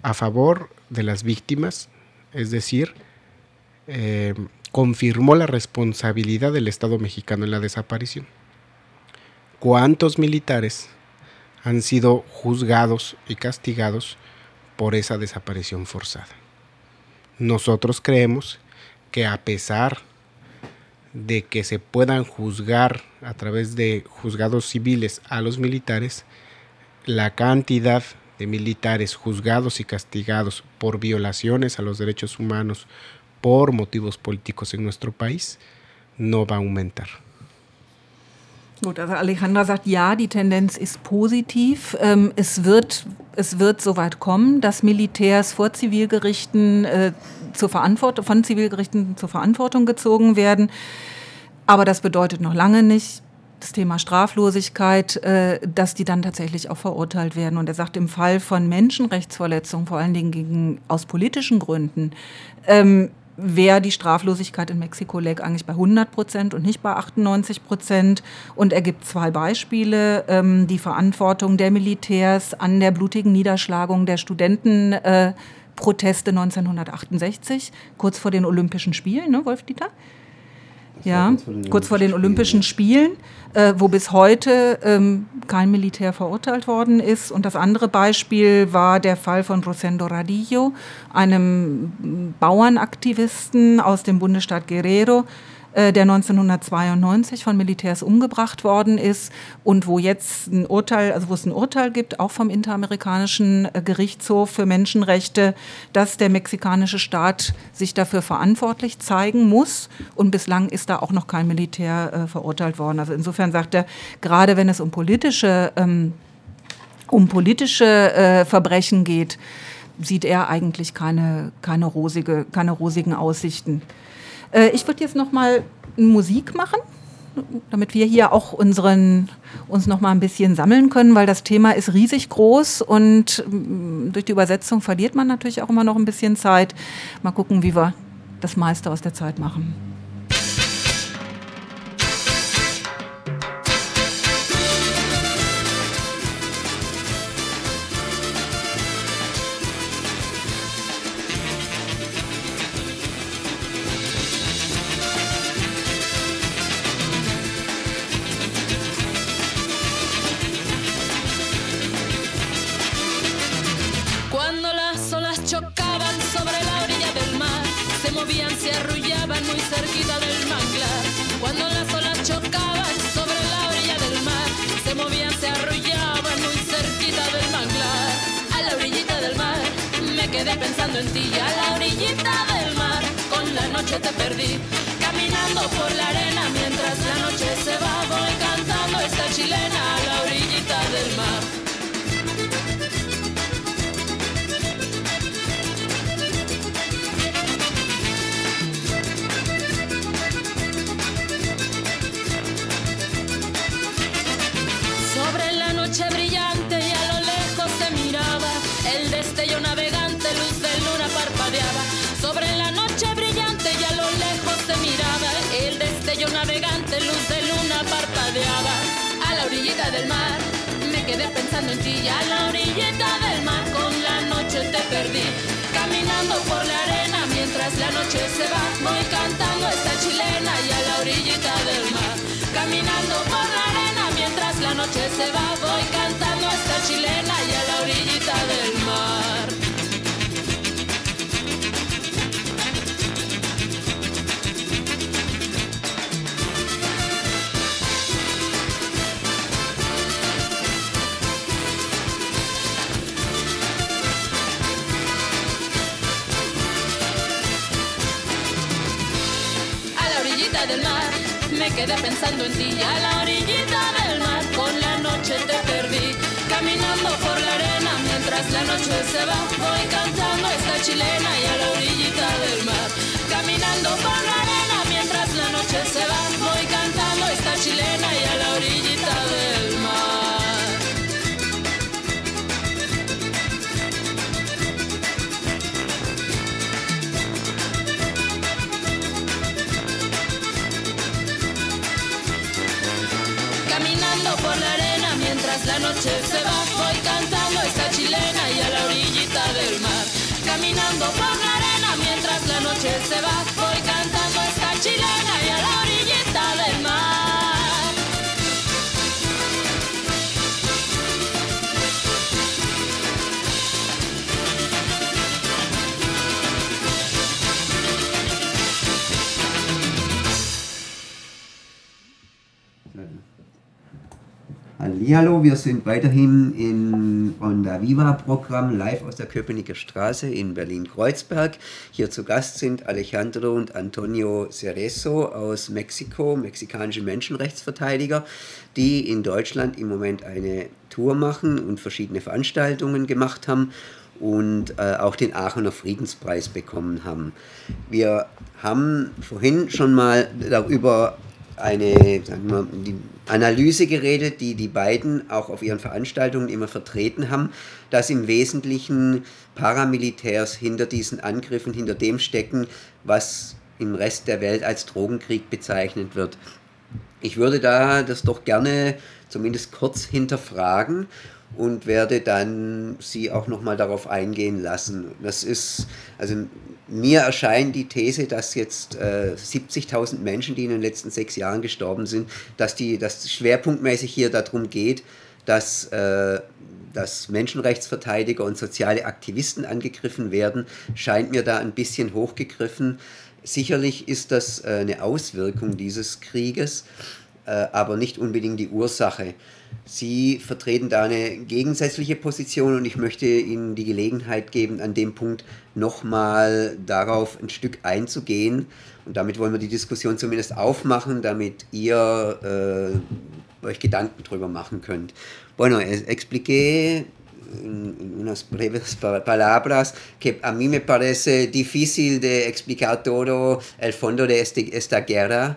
a favor de las víctimas, es decir, confirmó la responsabilidad del Estado mexicano en la desaparición. ¿Cuántos militares han sido juzgados y castigados por esa desaparición forzada? Nosotros creemos que a pesar de que se puedan juzgar a través de juzgados civiles a los militares, la cantidad de militares juzgados y castigados por violaciones a los derechos humanos por motivos políticos en nuestro país no va a aumentar. Gut, also Alejandra sagt, ja, die Tendenz ist positiv. Es wird so weit kommen, dass Militärs von Zivilgerichten zur Verantwortung gezogen werden. Aber das bedeutet noch lange nicht, das Thema Straflosigkeit, dass die dann tatsächlich auch verurteilt werden. Und er sagt, im Fall von Menschenrechtsverletzungen, vor allen Dingen aus politischen Gründen, wäre die Straflosigkeit in Mexiko lag eigentlich bei 100% und nicht bei 98%. Und er gibt 2 Beispiele. Die Verantwortung der Militärs an der blutigen Niederschlagung der Studentenproteste 1968, kurz vor den Olympischen Spielen, ne, Wolf-Dieter? Ja, kurz vor den Olympischen Spielen, wo bis heute kein Militär verurteilt worden ist. Und das andere Beispiel war der Fall von Rosendo Radillo, einem Bauernaktivisten aus dem Bundesstaat Guerrero, der 1992 von Militärs umgebracht worden ist und wo jetzt wo es ein Urteil gibt, auch vom Interamerikanischen Gerichtshof für Menschenrechte, dass der mexikanische Staat sich dafür verantwortlich zeigen muss. Und bislang ist da auch noch kein Militär verurteilt worden. Also insofern sagt er, gerade wenn es um politische Verbrechen geht, sieht er eigentlich keine rosigen Aussichten. Ich würde jetzt noch mal Musik machen, damit wir hier auch uns noch mal ein bisschen sammeln können, weil das Thema ist riesig groß und durch die Übersetzung verliert man natürlich auch immer noch ein bisschen Zeit. Mal gucken, wie wir das meiste aus der Zeit machen. Pensando en ti a la orillita del mar, con la noche te perdí, caminando por la arena mientras la noche se va, voy cantando esta chilena a la orillita del mar. Sobre la noche brillante y a lo lejos se miraba el destello navegante, luz de luna parpadeaba. Sobre la noche brillante y a lo lejos se miraba el destello navegante, luz de luna parpadeaba. A la orillita del mar me quedé pensando en ti, a la orillita del mar con la noche te perdí, caminando por la arena mientras la noche se va, voy cantando esta chilena y a la orillita del mar, caminando por la arena mientras la noche se va, voy cantando esta chilena y a la orillita del mar. Del mar, me quedé pensando en ti, a la orillita del mar, con la noche te perdí, caminando por la arena mientras la noche se va, voy cantando esta chilena y a la orillita del mar, caminando por la arena mientras la noche se va, voy cantando esta chilena y a la orillita del mar. Por la arena mientras la noche se va, voy cantando esta chilena y a la orillita del mar. noche se va, voy cantando esta chilena y a la orillita del mar. Hallihallo, wir sind weiterhin im Onda Viva-Programm live aus der Köpenicker Straße in Berlin-Kreuzberg. Hier zu Gast sind Alejandro und Antonio Cerezo aus Mexiko, mexikanische Menschenrechtsverteidiger, die in Deutschland im Moment eine Tour machen und verschiedene Veranstaltungen gemacht haben und auch den Aachener Friedenspreis bekommen haben. Wir haben vorhin schon mal darüber die Analyse geredet, die die beiden auch auf ihren Veranstaltungen immer vertreten haben, dass im Wesentlichen Paramilitärs hinter diesen Angriffen, hinter dem stecken, was im Rest der Welt als Drogenkrieg bezeichnet wird. Ich würde da das doch gerne zumindest kurz hinterfragen und werde dann Sie auch nochmal darauf eingehen lassen. Das ist, also mir erscheint die These, dass jetzt 70.000 Menschen, die in den letzten 6 Jahren gestorben sind, dass schwerpunktmäßig hier darum geht, dass Menschenrechtsverteidiger und soziale Aktivisten angegriffen werden, scheint mir da ein bisschen hochgegriffen. Sicherlich ist das eine Auswirkung dieses Krieges, aber nicht unbedingt die Ursache. Sie vertreten da eine gegensätzliche Position und ich möchte Ihnen die Gelegenheit geben, an dem Punkt nochmal darauf ein Stück einzugehen. Und damit wollen wir die Diskussion zumindest aufmachen, damit ihr euch Gedanken drüber machen könnt. Bueno, expliqué en unas breves palabras que a mí me parece difícil de explicar todo el fondo de esta guerra.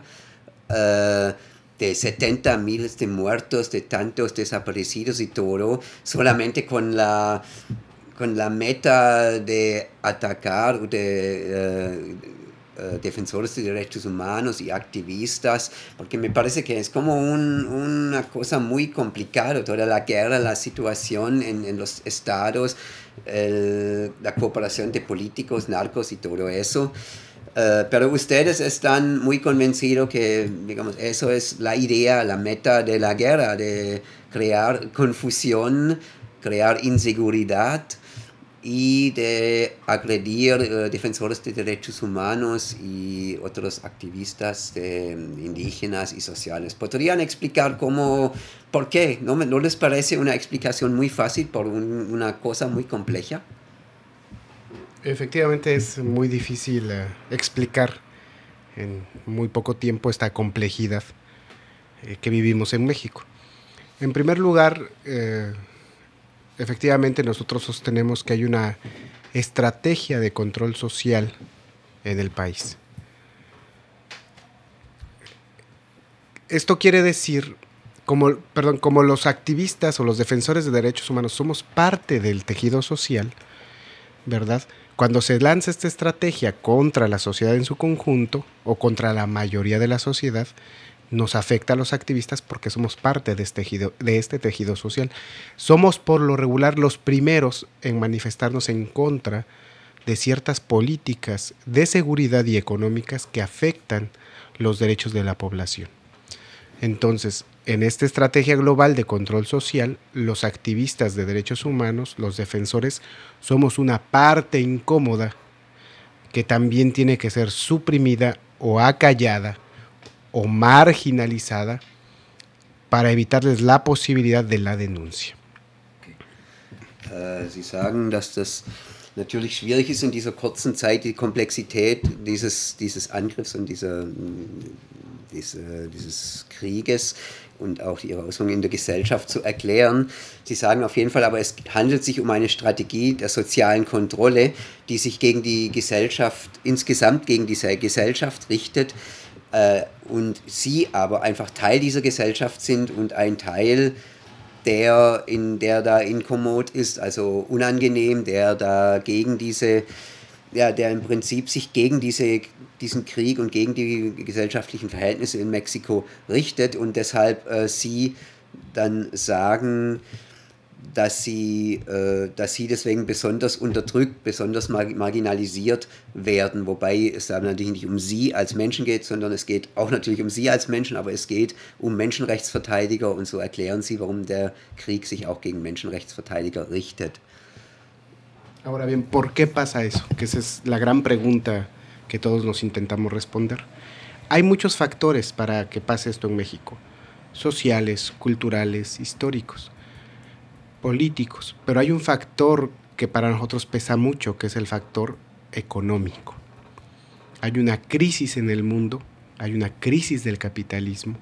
De 70 miles de muertos, de tantos desaparecidos y todo, solamente con la meta de atacar de defensores de derechos humanos y activistas, porque me parece que es como una cosa muy complicada, toda la guerra, la situación en los estados, la cooperación de políticos, narcos y todo eso. Pero ustedes están muy convencidos que, digamos, eso es la idea, la meta de la guerra, de crear confusión, crear inseguridad y de agredir defensores de derechos humanos y otros activistas indígenas y sociales. ¿Podrían explicar por qué? ¿No les parece una explicación muy fácil por una cosa muy compleja? Efectivamente es muy difícil explicar en muy poco tiempo esta complejidad que vivimos en México. En primer lugar, efectivamente nosotros sostenemos que hay una estrategia de control social en el país. Esto quiere decir, como los activistas o los defensores de derechos humanos somos parte del tejido social, ¿verdad? Cuando se lanza esta estrategia contra la sociedad en su conjunto o contra la mayoría de la sociedad, nos afecta a los activistas porque somos parte de este tejido social. Somos por lo regular los primeros en manifestarnos en contra de ciertas políticas de seguridad y económicas que afectan los derechos de la población. Entonces, en esta estrategia global de control social, los activistas de derechos humanos, los defensores, somos una parte incómoda que también tiene que ser suprimida o acallada o marginalizada para evitarles la posibilidad de la denuncia. Sie sagen, dass das natürlich schwierig ist in dieser kurzen Zeit, die Komplexität dieses Angriffs und dieses Krieges und auch ihre Auswirkungen in der Gesellschaft zu erklären. Sie sagen auf jeden Fall, aber es handelt sich um eine Strategie der sozialen Kontrolle, die sich gegen die Gesellschaft, insgesamt gegen die Gesellschaft richtet und Sie aber einfach Teil dieser Gesellschaft sind und ein Teil, der da inkommod ist, also unangenehm, der da gegen der im Prinzip sich gegen diesen Krieg und gegen die gesellschaftlichen Verhältnisse in Mexiko richtet und deshalb Sie dann sagen, dass sie deswegen besonders unterdrückt, besonders marginalisiert werden, wobei es da natürlich nicht um sie als Menschen geht, sondern es geht auch natürlich um sie als Menschen, aber es geht um Menschenrechtsverteidiger und so erklären sie, warum der Krieg sich auch gegen Menschenrechtsverteidiger richtet. Ahora bien, ¿por qué pasa eso? Que esa es la gran pregunta que todos nos intentamos responder. Hay muchos factores para que pase esto en México, sociales, culturales, históricos, políticos, pero hay un factor que para nosotros pesa mucho, que es el factor económico. Hay una crisis en el mundo, hay una crisis del capitalismo,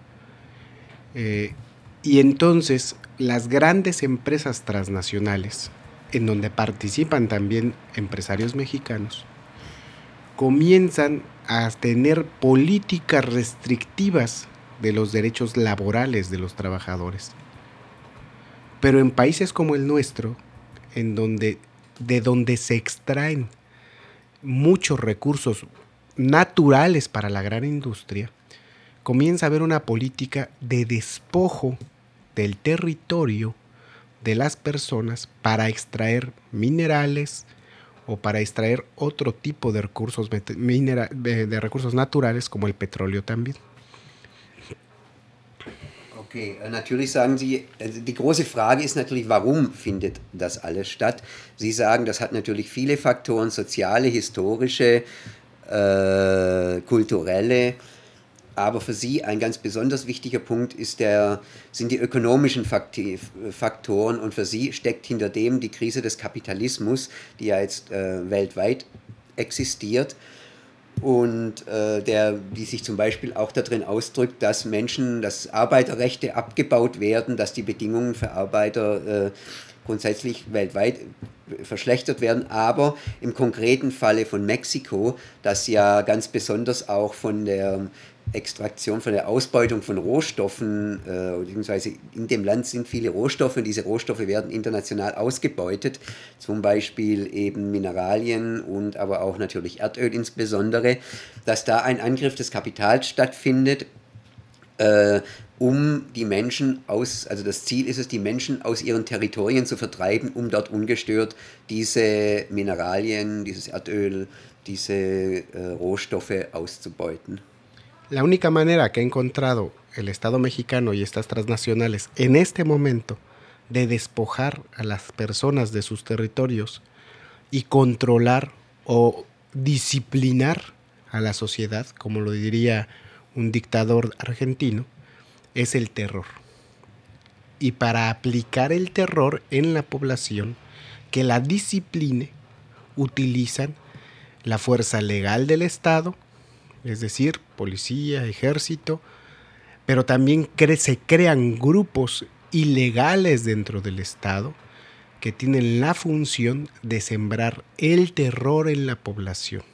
y entonces las grandes empresas transnacionales, en donde participan también empresarios mexicanos, comienzan a tener políticas restrictivas de los derechos laborales de los trabajadores. Pero en países como el nuestro, de donde se extraen muchos recursos naturales para la gran industria, comienza a haber una política de despojo del territorio de las personas para extraer minerales o para extraer otro tipo de recursos, de recursos naturales como el petróleo también. Okay, natürlich sagen Sie, die große Frage ist natürlich, warum findet das alles statt? Sie sagen, das hat natürlich viele Faktoren, soziale, historische, kulturelle, aber für Sie ein ganz besonders wichtiger Punkt sind die ökonomischen Faktoren und für Sie steckt hinter dem die Krise des Kapitalismus, die ja jetzt weltweit existiert. Und die sich zum Beispiel auch darin ausdrückt, dass Arbeiterrechte abgebaut werden, dass die Bedingungen für Arbeiter grundsätzlich weltweit verschlechtert werden, aber im konkreten Falle von Mexiko, das ja ganz besonders auch von der Extraktion, von der Ausbeutung von Rohstoffen, beziehungsweise in dem Land sind viele Rohstoffe und diese Rohstoffe werden international ausgebeutet, zum Beispiel eben Mineralien und aber auch natürlich Erdöl insbesondere, dass da ein Angriff des Kapitals stattfindet, um die Menschen also das Ziel ist es, die Menschen aus ihren Territorien zu vertreiben, um dort ungestört diese Mineralien, dieses Erdöl, diese Rohstoffe auszubeuten. La única manera que ha encontrado el Estado mexicano y estas transnacionales en este momento de despojar a las personas de sus territorios y controlar o disciplinar a la sociedad, como lo diría un dictador argentino, es el terror. Y para aplicar el terror en la población, que la discipline, utilizan la fuerza legal del Estado, es decir, policía, ejército, pero también se crean grupos ilegales dentro del Estado que tienen la función de sembrar el terror en la población.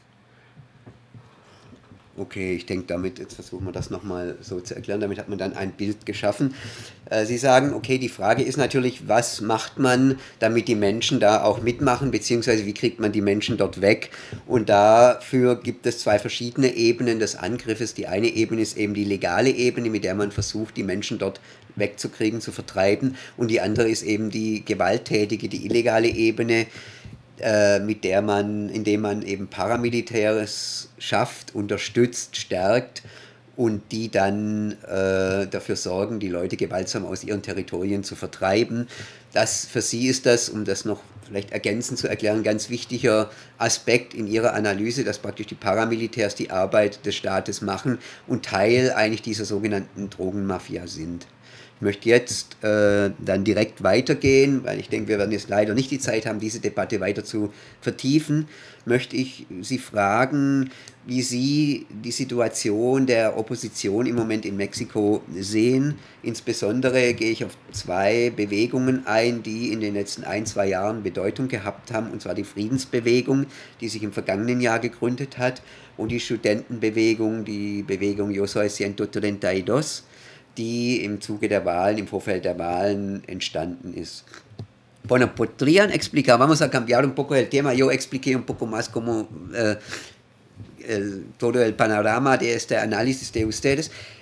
Okay, ich denke, jetzt versuchen wir das nochmal so zu erklären, damit hat man dann ein Bild geschaffen. Sie sagen, okay, die Frage ist natürlich, was macht man, damit die Menschen da auch mitmachen, beziehungsweise wie kriegt man die Menschen dort weg? Und dafür gibt es zwei verschiedene Ebenen des Angriffes. Die eine Ebene ist eben die legale Ebene, mit der man versucht, die Menschen dort wegzukriegen, zu vertreiben. Und die andere ist eben die gewalttätige, die illegale Ebene, indem man eben Paramilitäres schafft, unterstützt, stärkt und die dann dafür sorgen, die Leute gewaltsam aus ihren Territorien zu vertreiben. Für Sie ist das, um das noch vielleicht ergänzend zu erklären, ein ganz wichtiger Aspekt in Ihrer Analyse, dass praktisch die Paramilitärs die Arbeit des Staates machen und Teil eigentlich dieser sogenannten Drogenmafia sind. Ich möchte jetzt dann direkt weitergehen, weil ich denke, wir werden jetzt leider nicht die Zeit haben, diese Debatte weiter zu vertiefen. Möchte ich Sie fragen, wie Sie die Situation der Opposition im Moment in Mexiko sehen. Insbesondere gehe ich auf zwei Bewegungen ein, die in den letzten 1-2 Jahren Bedeutung gehabt haben, und zwar die Friedensbewegung, die sich im vergangenen Jahr gegründet hat, und die Studentenbewegung, die Bewegung Yo Soy 132, die im Zuge der Wahlen, im Vorfeld der Wahlen entstanden ist. Bueno, podrían explicar, vamos a cambiar un poco el tema, yo expliqué un poco más cómo todo el panorama de este análisis de ustedes.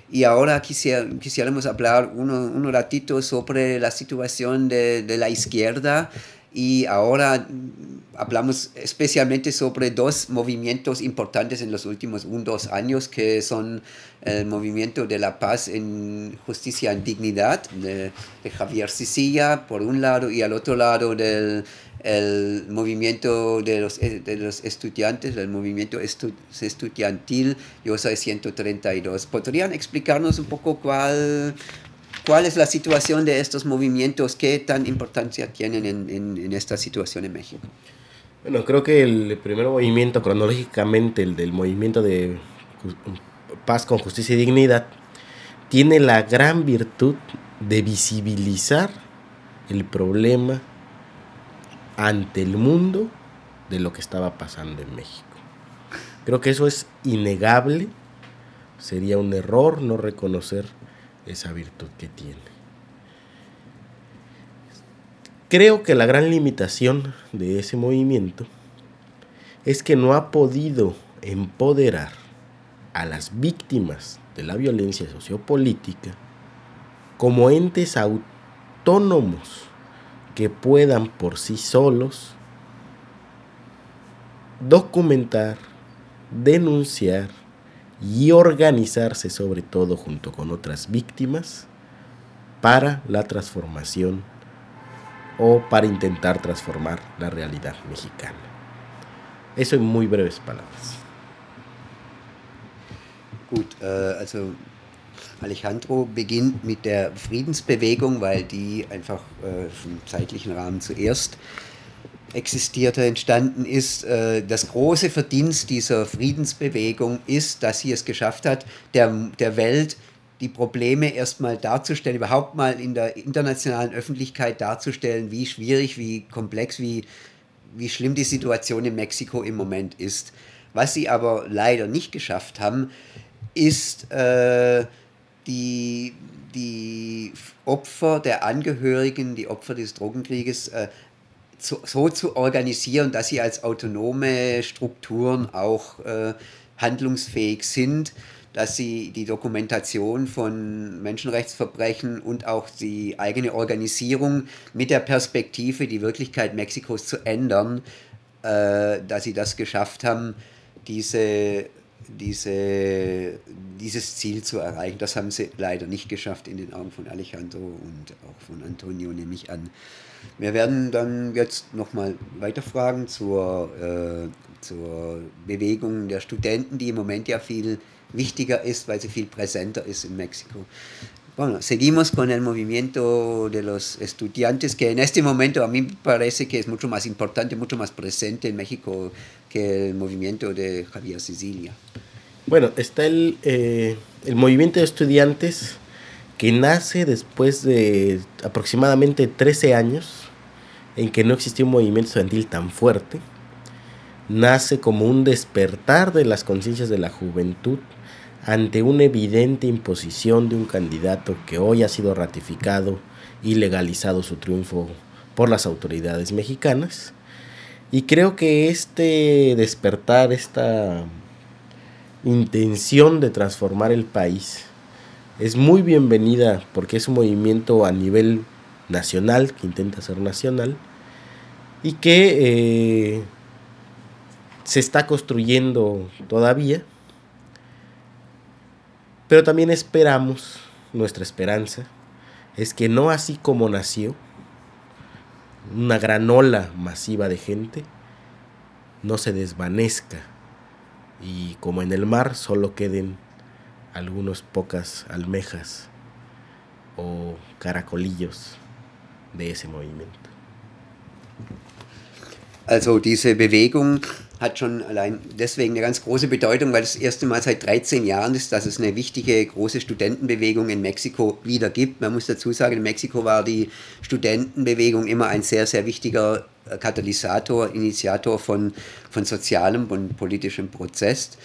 Y ahora quisiéramos hablar un ratito sobre la situación de la izquierda. Y ahora hablamos especialmente sobre dos movimientos importantes en los últimos 2 años, que son el movimiento de la paz en justicia en dignidad de Javier Sicilia, por un lado, y al otro lado el movimiento de los estudiantes, el movimiento estudiantil Yo Soy 132. ¿Podrían explicarnos un poco cuál es la situación de estos movimientos? ¿Qué tan importancia tienen en esta situación en México? Bueno, creo que el primer movimiento, cronológicamente, el del movimiento de paz con justicia y dignidad, tiene la gran virtud de visibilizar el problema ante el mundo de lo que estaba pasando en México. Creo que eso es innegable. Sería un error no reconocer esa virtud que tiene. Creo que la gran limitación de ese movimiento es que no ha podido empoderar a las víctimas de la violencia sociopolítica como entes autónomos que puedan por sí solos documentar, denunciar y organizarse, sobre todo junto con otras víctimas, para la transformación o para intentar transformar la realidad mexicana. Eso en muy breves palabras. Gut, also Alejandro beginnt mit der Friedensbewegung, weil die einfach im zeitlichen Rahmen zuerst existierte, entstanden ist. Das große Verdienst dieser Friedensbewegung ist, dass sie es geschafft hat, der Welt die Probleme erstmal darzustellen, überhaupt mal in der internationalen Öffentlichkeit darzustellen, wie schwierig, wie komplex, wie schlimm die Situation in Mexiko im Moment ist. Was sie aber leider nicht geschafft haben, ist die Opfer der Angehörigen, die Opfer des Drogenkrieges so zu organisieren, dass sie als autonome Strukturen auch handlungsfähig sind, dass sie die Dokumentation von Menschenrechtsverbrechen und auch die eigene Organisierung mit der Perspektive, die Wirklichkeit Mexikos zu ändern, dass sie das geschafft haben, dieses Ziel zu erreichen. Das haben sie leider nicht geschafft in den Augen von Alejandro und auch von Antonio, nehme ich an. Wir werden dann jetzt nochmal weiterfragen zur Bewegung der Studenten, die im Moment ja viel wichtiger ist, weil sie viel präsenter ist in México. Bueno, seguimos con el movimiento de los estudiantes, que en este momento a mí me parece que es mucho más importante, mucho más presente en México que el movimiento de Javier Sicilia. Bueno, está el movimiento de estudiantes que nace después de aproximadamente 13 años en que no existía un movimiento estudiantil tan fuerte. Nace como un despertar de las conciencias de la juventud ante una evidente imposición de un candidato que hoy ha sido ratificado y legalizado su triunfo por las autoridades mexicanas. Y creo que este despertar, esta intención de transformar el país es muy bienvenida porque es un movimiento a nivel nacional, que intenta ser nacional y que se está construyendo todavía, pero también esperamos, nuestra esperanza es que no así como nació, una gran ola masiva de gente, no se desvanezca y como en el mar solo queden algunas pocas almejas o caracolillos de ese movimiento. Also diese Bewegung hat schon allein deswegen eine ganz große Bedeutung, weil es das erste Mal seit 13 Jahren ist, dass es eine wichtige, große Studentenbewegung in Mexiko wieder gibt. Man muss dazu sagen, in Mexiko war die Studentenbewegung immer ein sehr, sehr wichtiger Katalysator, Initiator von sozialem und politischem Protest.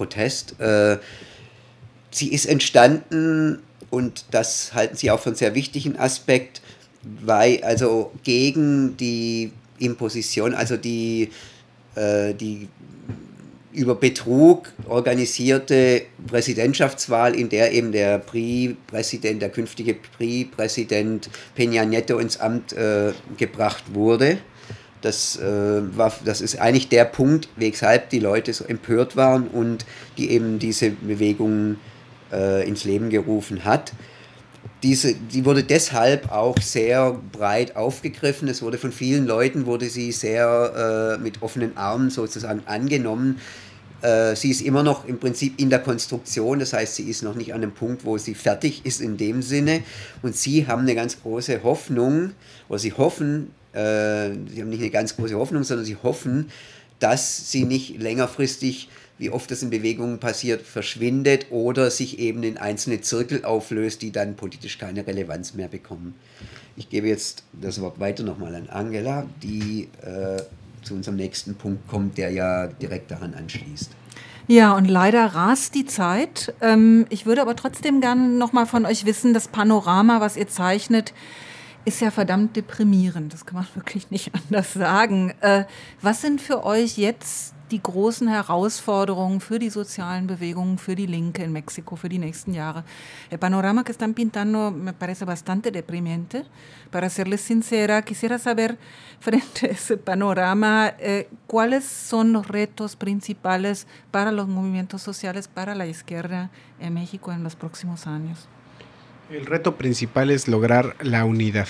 Sie ist entstanden, und das halten sie auch für einen sehr wichtigen Aspekt, weil also gegen die Imposition, also die über Betrug organisierte Präsidentschaftswahl, in der eben der künftige PRI-Präsident Peña Nieto ins Amt gebracht wurde. Das ist eigentlich der Punkt, weshalb die Leute so empört waren und die eben diese Bewegung ins Leben gerufen hat. Die wurde deshalb auch sehr breit aufgegriffen. Es wurde von vielen Leuten, sie sehr mit offenen Armen sozusagen angenommen. Sie ist immer noch im Prinzip in der Konstruktion, das heißt, sie ist noch nicht an dem Punkt, wo sie fertig ist in dem Sinne. Und sie haben eine ganz große Hoffnung, oder sie hoffen, sie haben nicht eine ganz große Hoffnung, sondern sie hoffen, dass sie nicht längerfristig, wie oft das in Bewegungen passiert, verschwindet oder sich eben in einzelne Zirkel auflöst, die dann politisch keine Relevanz mehr bekommen. Ich gebe jetzt das Wort weiter nochmal an Angela, die zu unserem nächsten Punkt kommt, der ja direkt daran anschließt. Ja, und leider rast die Zeit. Ich würde aber trotzdem gerne nochmal von euch wissen, das Panorama, was ihr zeichnet, ist ja verdammt deprimierend. Das kann man wirklich nicht anders sagen. Was sind für euch jetzt die großen Herausforderungen für die sozialen Bewegungen, für die Linke in Mexiko für die nächsten Jahre? El panorama que están pintando me parece bastante deprimente. Para serles sincera, quisiera saber, frente a ese panorama, ¿cuáles son los retos principales para los movimientos sociales, para la izquierda en México en los próximos años? El reto principal es lograr la unidad.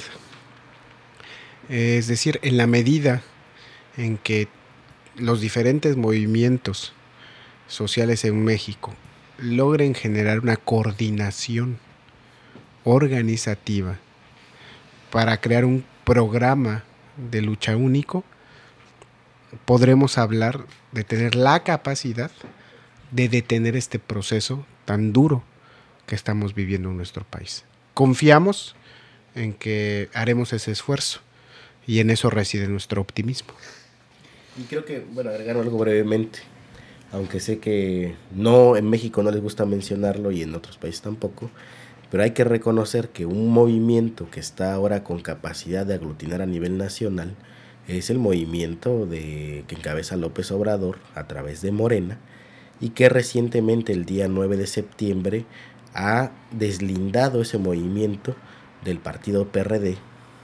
Es decir, en la medida en que los diferentes movimientos sociales en México logren generar una coordinación organizativa para crear un programa de lucha único, podremos hablar de tener la capacidad de detener este proceso tan duro que estamos viviendo en nuestro país. Confiamos en que haremos ese esfuerzo y en eso reside nuestro optimismo. Y creo que, agregar algo brevemente, aunque sé que no en México no les gusta mencionarlo y en otros países tampoco, pero hay que reconocer que un movimiento que está ahora con capacidad de aglutinar a nivel nacional es el movimiento que encabeza López Obrador a través de Morena y que recientemente, el día 9 de septiembre, ha deslindado ese movimiento del partido PRD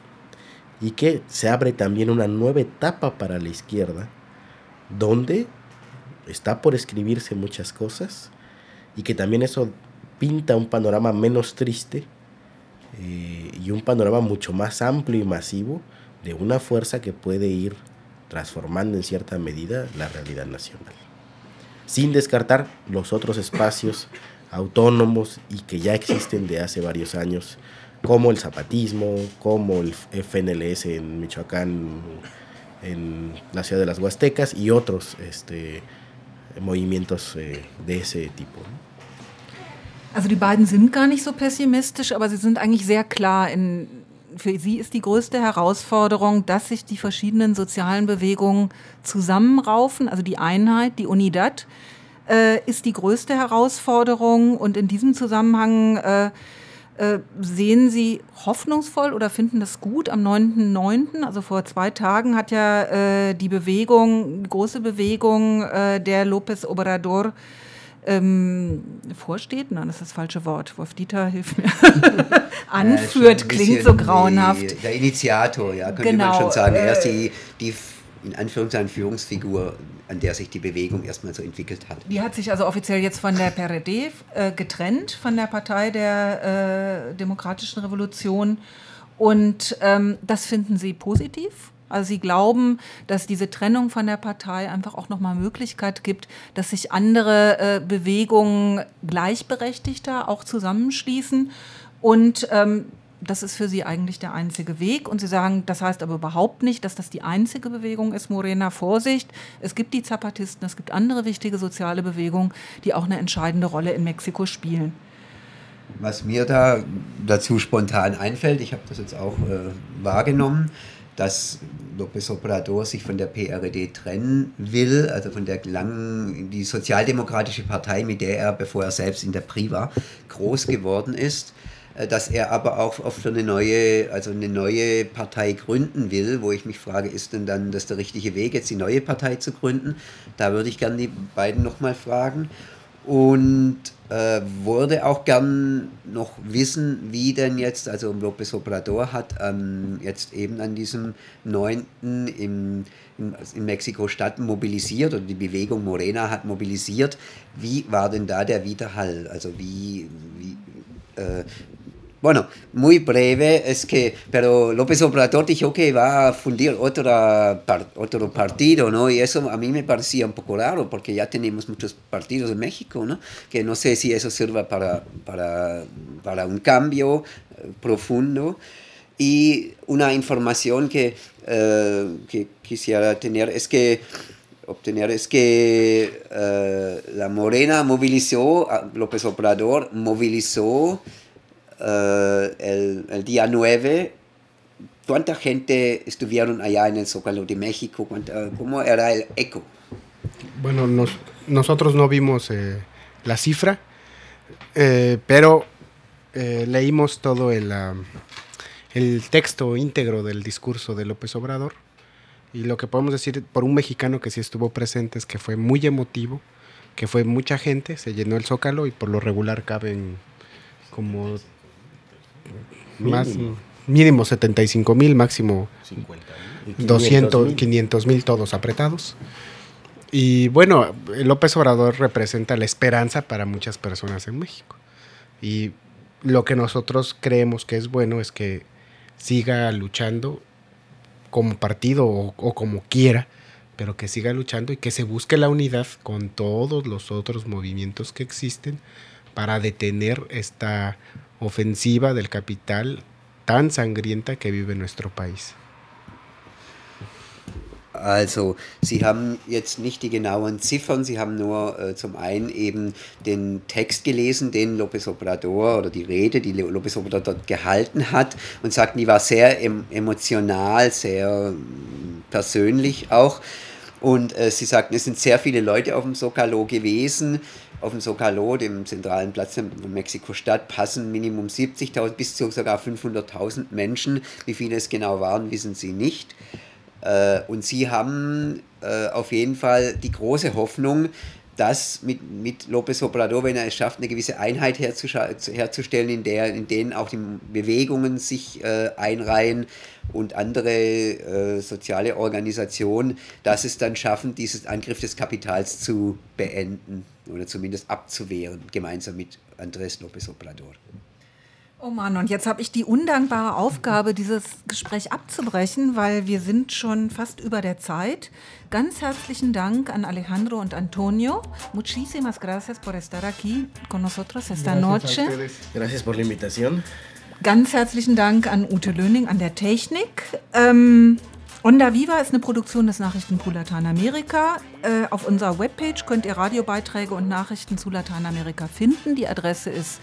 y que se abre también una nueva etapa para la izquierda donde está por escribirse muchas cosas y que también eso pinta un panorama menos triste y un panorama mucho más amplio y masivo de una fuerza que puede ir transformando en cierta medida la realidad nacional, sin descartar los otros espacios autónomos y que ya existen de hace varios años, como el zapatismo, como el FNLS en Michoacán, en la ciudad de las Huastecas y otros movimientos de ese tipo, ¿no? Also die beiden sind gar nicht so pessimistisch, aber sie sind eigentlich sehr klar. Für sie ist die größte Herausforderung, dass sich die verschiedenen sozialen Bewegungen zusammenraufen, also die Einheit, die Unidad, ist die größte Herausforderung. Und in diesem Zusammenhang sehen Sie hoffnungsvoll oder finden das gut am 9.9., also vor 2 Tagen, hat ja die große Bewegung der López Obrador vorsteht, nein, das ist das falsche Wort, Wolf-Dieter, hilf mir, anführt, klingt so grauenhaft. Der Initiator, ja, könnte man schon sagen. Er ist die in Anführungszeichen Führungsfigur, an der sich die Bewegung erstmal so entwickelt hat. Die hat sich also offiziell jetzt von der PRD getrennt, von der Partei der Demokratischen Revolution. Und das finden Sie positiv? Also Sie glauben, dass diese Trennung von der Partei einfach auch nochmal Möglichkeit gibt, dass sich andere Bewegungen gleichberechtigter auch zusammenschließen und das ist für Sie eigentlich der einzige Weg. Und Sie sagen, das heißt aber überhaupt nicht, dass das die einzige Bewegung ist. Morena, Vorsicht, es gibt die Zapatisten, es gibt andere wichtige soziale Bewegungen, die auch eine entscheidende Rolle in Mexiko spielen. Was mir dazu spontan einfällt, ich habe das jetzt auch wahrgenommen, dass López Obrador sich von der PRD trennen will, also von die sozialdemokratische Partei, mit der er, bevor er selbst in der PRI war, groß geworden ist. dass er aber auch für eine neue Partei gründen will, wo ich mich frage, ist denn dann das der richtige Weg, jetzt die neue Partei zu gründen? Da würde ich gerne die beiden nochmal fragen. Und würde auch gern noch wissen, wie denn jetzt, also López Obrador hat jetzt eben an diesem 9. in Mexiko-Stadt mobilisiert, oder die Bewegung Morena hat mobilisiert. Wie war denn da der Widerhall? Also bueno, muy breve, es que, pero López Obrador dijo que va a fundir otro partido, ¿no? Y eso a mí me parecía un poco raro, porque ya tenemos muchos partidos en México, ¿no? Que no sé si eso sirva para un cambio profundo. Y una información que quisiera obtener es que la Morena movilizó, López Obrador movilizó el día 9, ¿cuánta gente estuvieron allá en el Zócalo de México? ¿Cómo era el eco? Bueno, nosotros no vimos la cifra, pero leímos todo el texto íntegro del discurso de López Obrador, y lo que podemos decir por un mexicano que sí estuvo presente es que fue muy emotivo, que fue mucha gente, se llenó el Zócalo y por lo regular caben como mínimo 75,000, máximo 200, 500,000, todos apretados. Y bueno, López Obrador representa la esperanza para muchas personas en México. Y lo que nosotros creemos que es bueno es que siga luchando como partido o como quiera, pero que siga luchando y que se busque la unidad con todos los otros movimientos que existen para detener esta ofensiva del capital tan sangrienta que vive nuestro país. Also, Sie haben jetzt nicht die genauen Ziffern, Sie haben nur zum einen eben den Text gelesen, den López Obrador, oder die Rede, die López Obrador gehalten hat, und sagten, die war sehr emotional, sehr persönlich auch. Und Sie sagten, es sind sehr viele Leute auf dem Zócalo gewesen. Auf dem Zócalo, dem zentralen Platz in Mexiko-Stadt, passen Minimum 70.000 bis zu sogar 500.000 Menschen. Wie viele es genau waren, wissen Sie nicht. Und Sie haben auf jeden Fall die große Hoffnung, dass mit López Obrador, wenn er es schafft, eine gewisse Einheit herzustellen, in denen auch die Bewegungen sich einreihen und andere soziale Organisationen, dass es dann schaffen, diesen Angriff des Kapitals zu beenden oder zumindest abzuwehren, gemeinsam mit Andrés López Obrador. Oh Mann, und jetzt habe ich die undankbare Aufgabe, dieses Gespräch abzubrechen, weil wir sind schon fast über der Zeit. Ganz herzlichen Dank an Alejandro und Antonio. Muchísimas gracias por estar aquí con nosotros esta noche. Gracias por la invitación. Ganz herzlichen Dank an Ute Löning an der Technik. Onda Viva ist eine Produktion des Nachrichtenpool Lateinamerika. Auf unserer Webpage könnt ihr Radiobeiträge und Nachrichten zu Lateinamerika finden. Die Adresse ist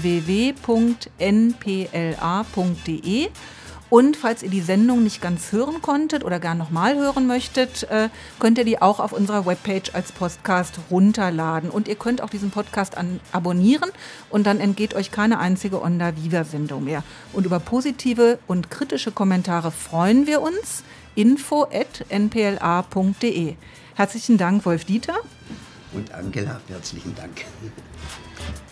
www.npla.de. Und falls ihr die Sendung nicht ganz hören konntet oder gar nochmal hören möchtet, könnt ihr die auch auf unserer Webpage als Podcast runterladen. Und ihr könnt auch diesen Podcast abonnieren und dann entgeht euch keine einzige Onda Viva-Sendung mehr. Und über positive und kritische Kommentare freuen wir uns. info@npla.de. Herzlichen Dank, Wolf Dieter. Und Angela, herzlichen Dank.